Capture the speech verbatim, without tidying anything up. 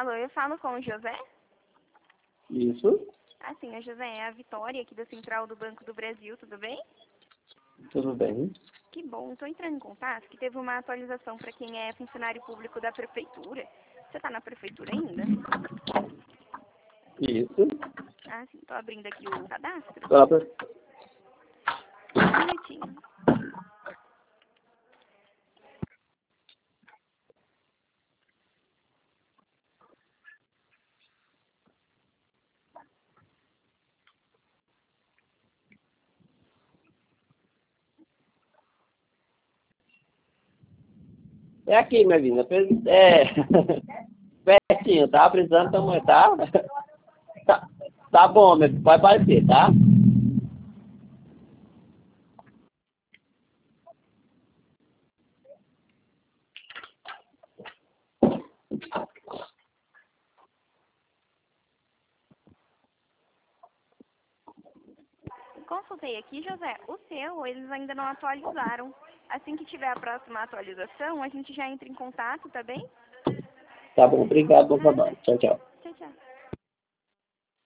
Alô, eu falo com o José? Isso, Ah, sim, a José é a Vitória aqui da Central do Banco do Brasil, tudo bem? tudo bem? Que bom, estou entrando em contato que teve uma atualização para quem é funcionário público da prefeitura. Você está na prefeitura ainda? Isso. Ah, sim, estou abrindo aqui o cadastro. Fala pra- Um minutinho. É aqui, minha vida. É. Pertinho, tá? Precisando também, tá? Tá, tá bom, meu filho. Pode aparecer, tá? Consultei aqui, José, o seu, eles ainda não atualizaram. Assim que tiver a próxima atualização, a gente já entra em contato, tá bem? Tá bom, obrigado, bom Nada. trabalho. Tchau, tchau. Tchau, tchau.